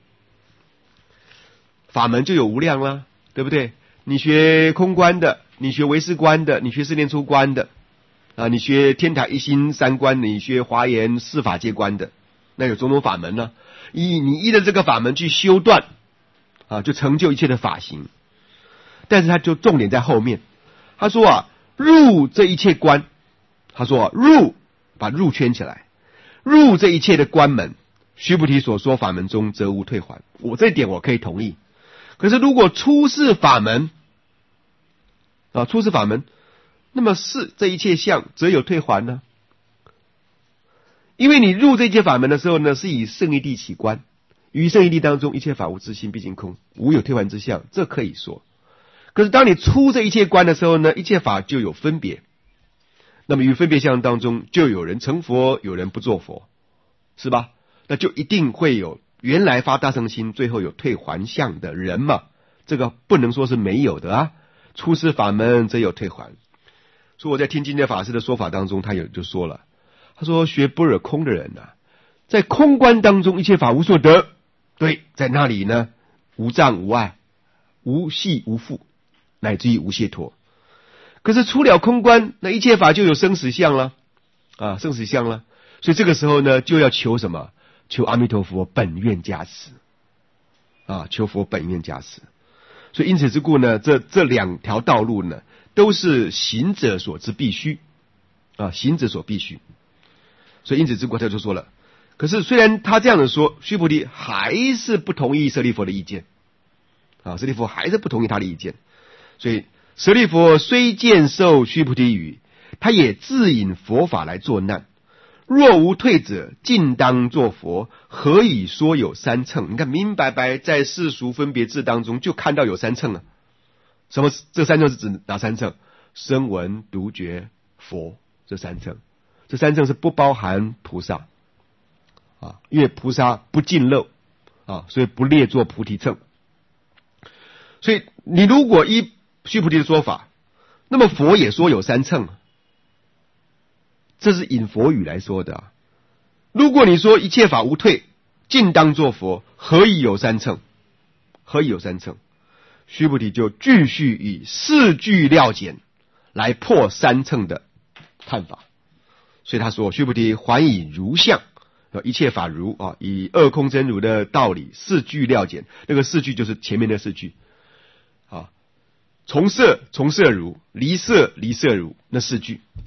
法门就有无量啦，对不对？你学空观的，你学唯识观的，你学四念处观的啊，你学天台一心三观，你学华严四法界观的，那有种种法门呢。依你依着这个法门去修断啊，就成就一切的法行。但是他就重点在后面。他说啊，入这一切观，他说啊，入把入圈起来，入这一切的关门，须菩提所说法门中则无退还。我这一点我可以同意。可是如果出世法门啊，出世法门，那么是这一切相则有退还呢？因为你入这一切法门的时候呢，是以胜义谛起观，于胜义谛当中，一切法无自性毕竟空，无有退还之相，这可以说。可是当你出这一切观的时候呢，一切法就有分别。那么于分别相当中，就有人成佛，有人不做佛，是吧？那就一定会有原来发大乘心，最后有退还相的人嘛。这个不能说是没有的啊。出世法门则有退还。所以我在听金戒法师的说法当中，他有就说了，他说学般若空的人啊，在空观当中一切法无所得，对，在那里呢，无障无碍，无系无缚，乃至于无解脱。可是出了空观，那一切法就有生死相了啊，生死相了。所以这个时候呢，就要求什么？求阿弥陀佛本愿加持啊，求佛本愿加持。所以因此之故呢，这这两条道路呢，都是行者所之必须啊，行者所必须。所以因此之故他就说了，可是虽然他这样的说，须菩提还是不同意舍利弗的意见啊，舍利弗还是不同意他的意见。所以舍利弗虽见受须菩提语，他也自引佛法来作难。若无退者，尽当作佛，何以说有三乘？你看明白白在世俗分别智当中就看到有三乘了。什么？这三乘是指哪三乘？声闻、独觉、佛这三乘。这三乘是不包含菩萨啊，因为菩萨不尽漏啊，所以不列作菩提乘。所以你如果依须菩提的说法，那么佛也说有三乘，这是引佛语来说的啊。如果你说一切法无退，尽当作佛，何以有三乘？何以有三乘？须菩提就继续以四句料简来破三乘的看法。所以他说，须菩提还以如相，一切法如啊，以二空真如的道理，四句料简。那个四句就是前面的四句啊，从色从色如，离色离色如，那四句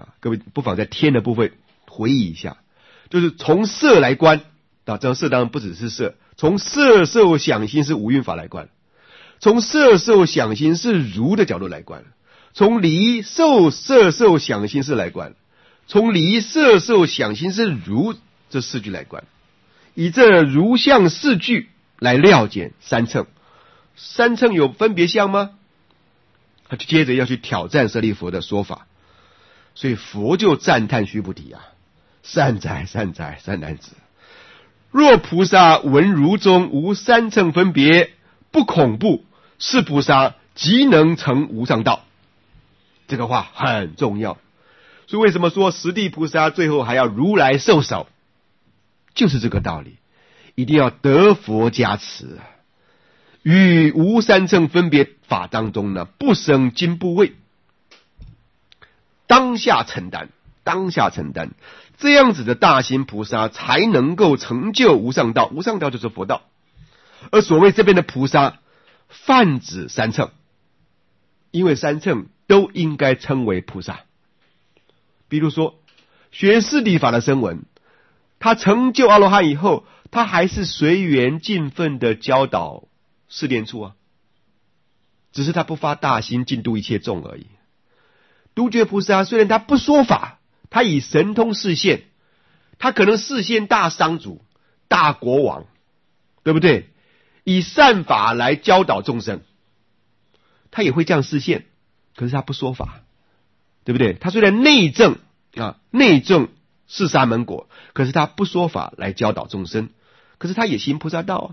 啊，各位不妨在天的部分回忆一下，就是从色来观啊，这色当然不只是色，从色受想行识五蕴法来观，从色受想行识如的角度来观，从离受色受想行识来观，从离色受想行识如这四句来观，以这如相四句来料解三乘。三乘有分别相吗？他就接着要去挑战舍利弗的说法，所以佛就赞叹须菩提啊，善哉善哉善男子，若菩萨闻如中无三乘分别，不恐怖，是菩萨即能成无上道。这个话很重要，所以为什么说十地菩萨最后还要如来受手，就是这个道理，一定要得佛加持，与无三乘分别法当中呢，不生惊怖畏，当下承担，当下承担，这样子的大行菩萨才能够成就无上道。无上道就是佛道，而所谓这边的菩萨泛指三乘，因为三乘都应该称为菩萨。比如说学四谛法的声闻，他成就阿罗汉以后，他还是随缘尽分的教导四念处啊，只是他不发大心尽度一切众而已。独觉菩萨虽然他不说法，他以神通示现，他可能示现大商主、大国王，对不对？以善法来教导众生，他也会这样示现，可是他不说法，对不对？他虽然内证啊，内证是沙门果，可是他不说法来教导众生，可是他也行菩萨道啊。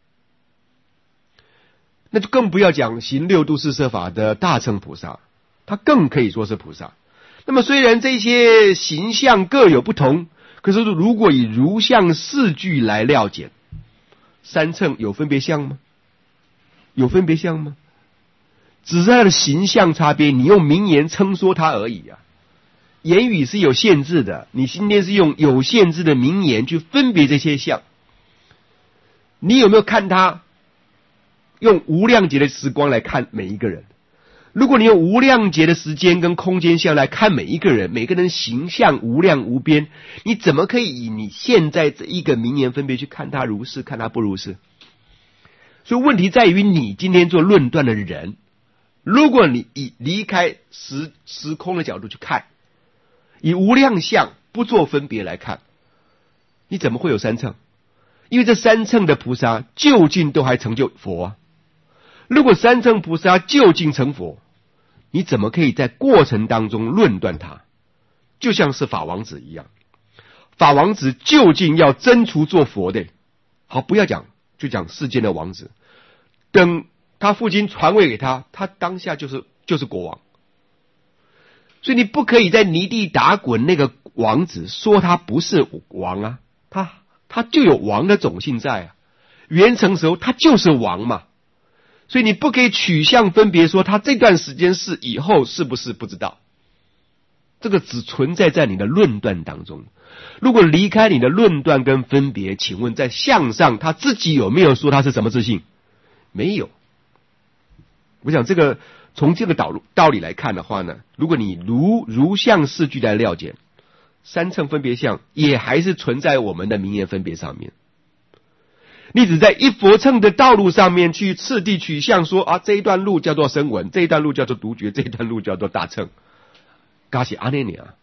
那就更不要讲行六度四摄法的大乘菩萨，他更可以说是菩萨。那么虽然这些形象各有不同，可是如果以如相四句来料解，三乘有分别相吗？有分别相吗？只是他的形象差别，你用名言称说他而已啊。言语是有限制的，你今天是用有限制的名言去分别这些相。你有没有看他用无量劫的时光来看每一个人？如果你用无量劫的时间跟空间相来看每一个人，每个人形象无量无边，你怎么可以以你现在这一个名言分别去看他如是，看他不如是？所以问题在于你今天做论断的人，如果你以离开时时空的角度去看，以无量相不做分别来看，你怎么会有三乘？因为这三乘的菩萨究竟都还成就佛啊。如果三乘菩萨究竟成佛，你怎么可以在过程当中论断他？就像是法王子一样，法王子究竟要真除做佛的，好，不要讲，就讲世间的王子，等他父亲传位给他，他当下就是就是国王。所以你不可以在泥地打滚那个王子说他不是王啊，他他就有王的种性在啊，元成时候他就是王嘛。所以你不可以取向分别说他这段时间是，以后是不是不知道，这个只存在在你的论断当中。如果离开你的论断跟分别，请问在相上他自己有没有说他是什么自性？没有。我想这个从这个道道理来看的话呢，如果你如如相四句来料解，三乘分别相也还是存在我们的名言分别上面。你只在一佛乘的道路上面去次第取向说啊，这一段路叫做声闻，这一段路叫做独觉，这一段路叫做大乘，嘎西阿内尼啊。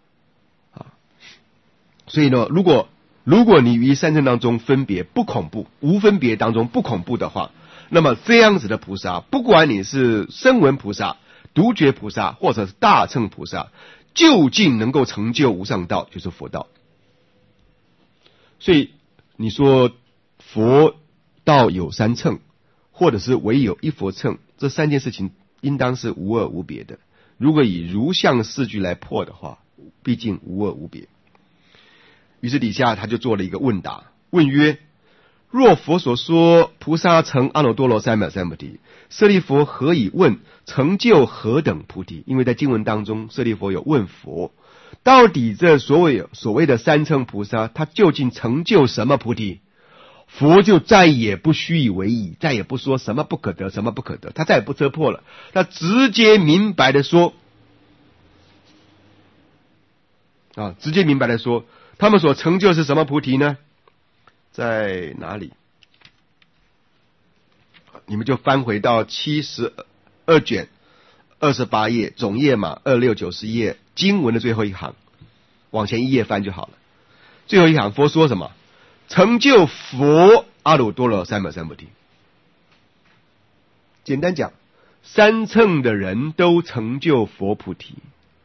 所以呢，如果如果你于三乘当中分别不恐怖，无分别当中不恐怖的话，那么这样子的菩萨，不管你是声闻菩萨、独觉菩萨或者是大乘菩萨，究竟能够成就无上道，就是佛道。所以你说佛道有三乘，或者是唯有一佛乘，这三件事情应当是无二无别的。如果以如相四句来破的话，毕竟无二无别。于是底下他就做了一个问答，问曰：若佛所说菩萨成阿耨多罗三藐三菩提，舍利弗何以问成就何等菩提？因为在经文当中，舍利弗有问佛，到底这所谓所谓的三乘菩萨，他究竟成就什么菩提？佛就再也不虚以为意，再也不说什么不可得，什么不可得，他再也不遮破了，他直接明白的说： 啊，直接明白的说，他们所成就的是什么菩提呢？在哪里？你们就翻回到七十二卷二十八页总页嘛，二六九十页经文的最后一行，往前一页翻就好了。最后一行佛说什么？成就佛阿耨多罗三藐三菩提。简单讲，三乘的人都成就佛菩提。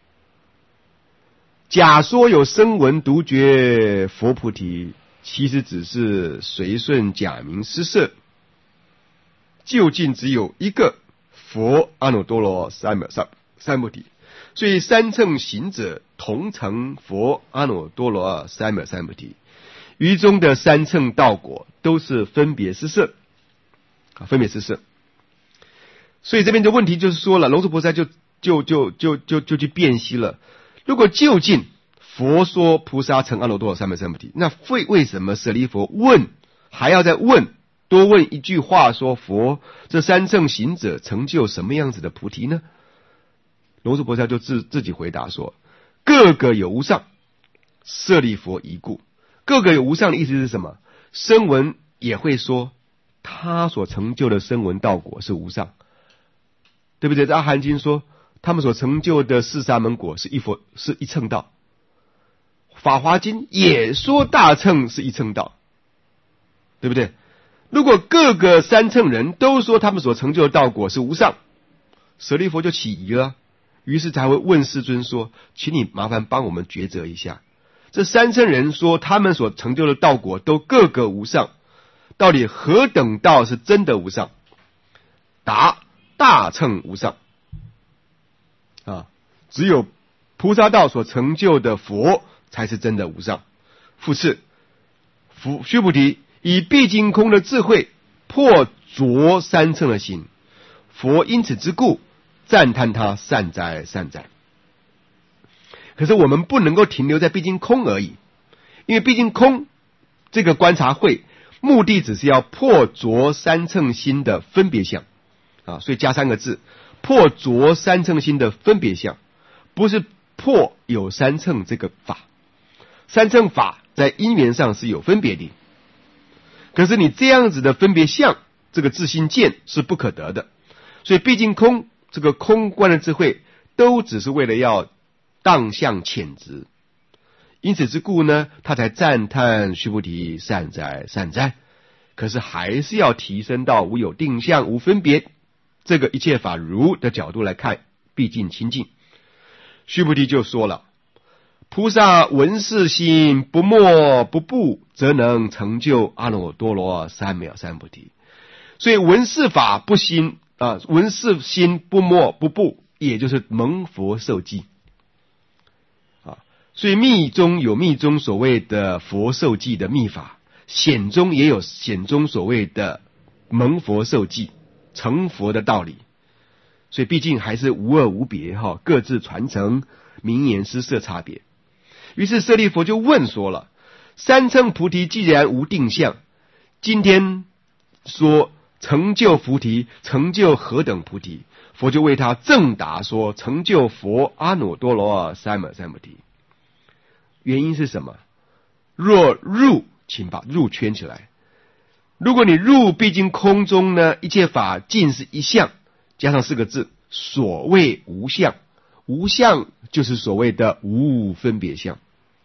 假说有声闻独觉佛菩提，其实只是随顺假名施设，究竟只有一个佛阿耨多罗三藐三三菩提。所以三乘行者同成佛阿耨多罗三藐三菩提，于中的三乘道果都是分别施设，分别施设。所以这边的问题就是说了，龙树菩萨就就就就就就去辨析了。如果究竟佛说菩萨成阿耨多罗三藐三菩提，那为为什么舍利弗问还要再问多问一句话，说佛这三乘行者成就什么样子的菩提呢？龙树菩萨就自自己回答说，各个有无上，舍利弗一故。各个有无上的意思是什么？声闻也会说他所成就的声闻道果是无上，对不对？阿含经说他们所成就的四沙门果是一佛是一乘道，法华经也说大乘是一乘道，对不对？如果各个三乘人都说他们所成就的道果是无上，舍利弗就起疑了，于是才会问世尊说，请你麻烦帮我们抉择一下，这三乘人说他们所成就的道果都各个无上，到底何等道是真的无上？答：大乘无上啊，只有菩萨道所成就的佛才是真的无上。复次，佛须菩提以毕竟空的智慧破浊三乘的心，佛因此之故赞叹他善哉善哉。可是我们不能够停留在毕竟空而已，因为毕竟空这个观察会目的只是要破浊三乘心的分别相啊，所以加三个字，破浊三乘心的分别相，不是破有三乘这个法。三乘法在因缘上是有分别的，可是你这样子的分别相，这个自心见是不可得的。所以毕竟空这个空观的智慧都只是为了要当相浅执，因此之故呢，他才赞叹须菩提善哉善哉。可是还是要提升到无有定相无分别这个一切法如的角度来看，毕竟清净。须菩提就说了，菩萨闻是心不没不怖，则能成就阿耨多罗三藐三菩提。所以闻是法不心啊，闻是心不没不怖，也就是蒙佛受记啊。所以密中有密中所谓的佛受记的密法，显中也有显中所谓的蒙佛受记成佛的道理。所以毕竟还是无二无别哈，各自传承，名言施设差别。于是舍利弗就问说了，三乘菩提既然无定相，今天说成就菩提，成就何等菩提？佛就为他正答说，成就佛阿耨多罗三藐三菩提。原因是什么？若入，请把入圈起来。如果你入毕竟空中呢，一切法尽是一相，加上四个字，所谓无相。无相就是所谓的无分别相。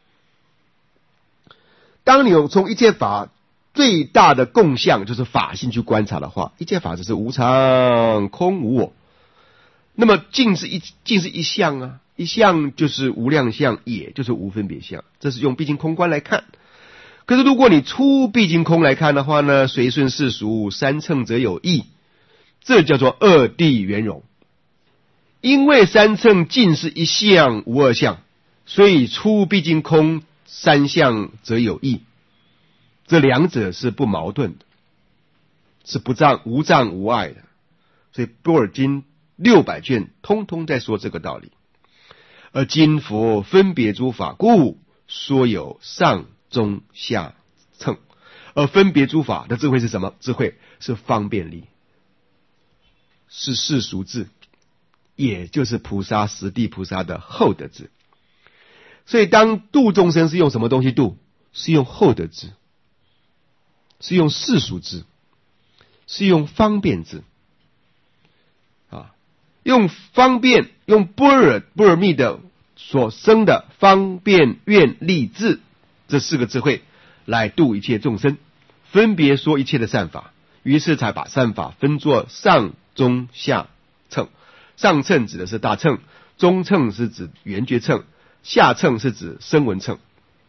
当你有从一切法最大的共相就是法性去观察的话，一切法只是无常空无我，那么尽是一尽是一相啊，一相就是无量相，也就是无分别相，这是用毕竟空观来看。可是如果你出毕竟空来看的话呢，随顺世俗三乘则有异，这叫做二谛圆融。因为三乘尽是一相无二相，所以出毕竟空三相则有异，这两者是不矛盾的，是不障无障无碍的。所以般若经六百卷通通在说这个道理。而今佛分别诸法故，说有上中下乘。而分别诸法的智慧是什么？智慧是方便力，是世俗智，也就是菩萨十地菩萨的后得智。 所以当度众生是用什么东西度？是用厚德智，是用世俗智，是用方便智啊，用方便，用般若波罗蜜的所生的方便愿力智这四个智慧来度一切众生，分别说一切的善法，于是才把善法分作上中下乘。上乘指的是大乘，中乘是指圆觉乘，下乘是指声闻乘。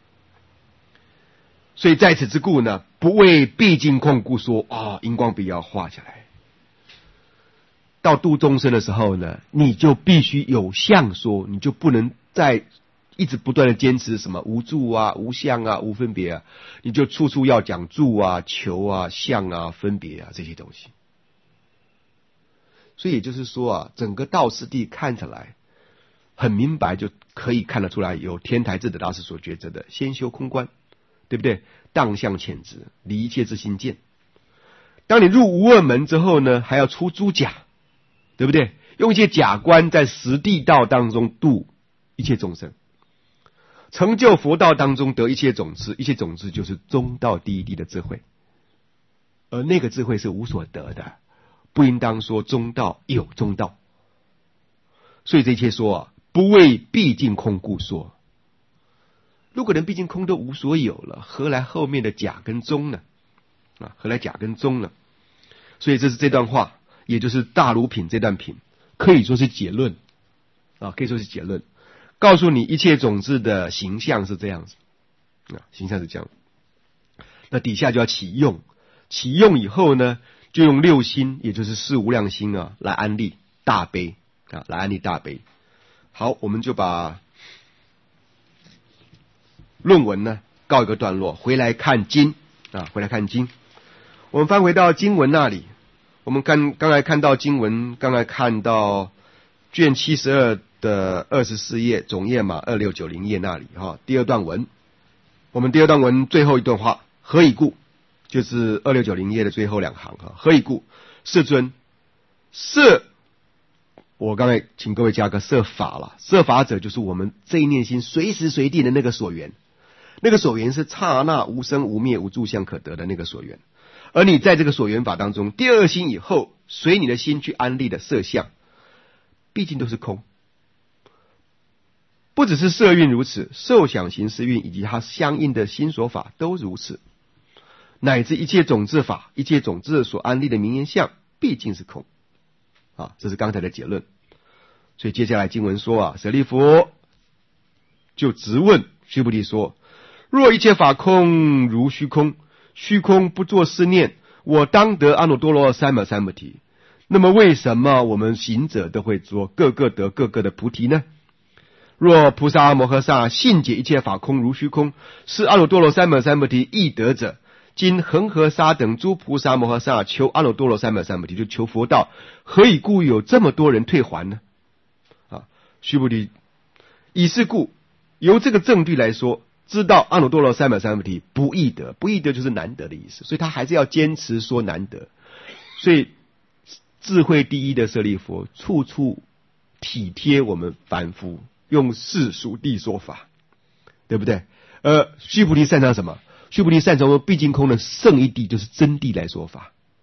所以在此之故呢，不为毕竟空故说啊，荧光笔要画起来。到度众生的时候呢，你就必须有相说，你就不能再一直不断的坚持什么无住啊、无相啊、无分别啊，你就处处要讲住啊、求啊、相啊、分别啊这些东西。所以也就是说啊，整个道次第看起来很明白，就可以看得出来，有天台智德大师所抉择的先修空观，对不对？当相浅执，离一切之心见。当你入无二门之后呢，还要出诸假，对不对？用一些假观在实地道当中度一切众生，成就佛道当中得一切种子，一切种子就是中道第一地的智慧，而那个智慧是无所得的，不应当说中道有中道。所以这一切说啊，不为毕竟空故说。如果连毕竟空都无所有了，何来后面的假跟中呢？啊，何来假跟中呢？所以这是这段话，也就是大如品这段品，可以说是结论啊，可以说是结论，告诉你一切种子的形象是这样子啊，形象是这样。那底下就要起用，起用以后呢，就用六心，也就是四无量心啊，来安立大悲啊，来安立大悲。好，我们就把论文呢告一个段落，回来看经啊，回来看经。我们翻回到经文那里，我们刚刚才看到经文，刚才看到卷七十二的二十四页总页码二六九零页那里哈，第二段文，我们第二段文最后一段话，何以故？就是二六九零页的最后两行哈，何以故？世尊，摄，我刚才请各位加个摄法了，摄法者就是我们这一念心随时随地的那个所缘。那个所缘是刹那无生无灭无住相可得的那个所缘，而你在这个所缘法当中，第二心以后，随你的心去安立的色相，毕竟都是空。不只是色蕴如此，受想行识蕴以及它相应的心所法都如此，乃至一切种子法，一切种子所安立的名言相，毕竟是空。啊，这是刚才的结论。所以接下来经文说啊，舍利弗就直问须菩提说，若一切法空如虚空，虚空不作思念，我当得阿耨多罗三藐三菩提。那么为什么我们行者都会说各个得各个的菩提呢？若菩萨摩诃萨信解一切法空如虚空，是阿耨多罗三藐三菩提易得者，今恒河沙等诸菩萨摩诃萨求阿耨多罗三藐三菩提，就求佛道，何以故有这么多人退还呢？啊，须菩提，以是故，由这个证据来说，知道阿耨多罗三藐三菩提不易得，不易得就是难得的意思，所以他还是要坚持说难得。所以智慧第一的舍利弗，处处体贴我们凡夫，用世俗谛说法，对不对？而须菩提擅长什么？须菩提擅长说毕竟空的圣义谛，就是真谛来说法。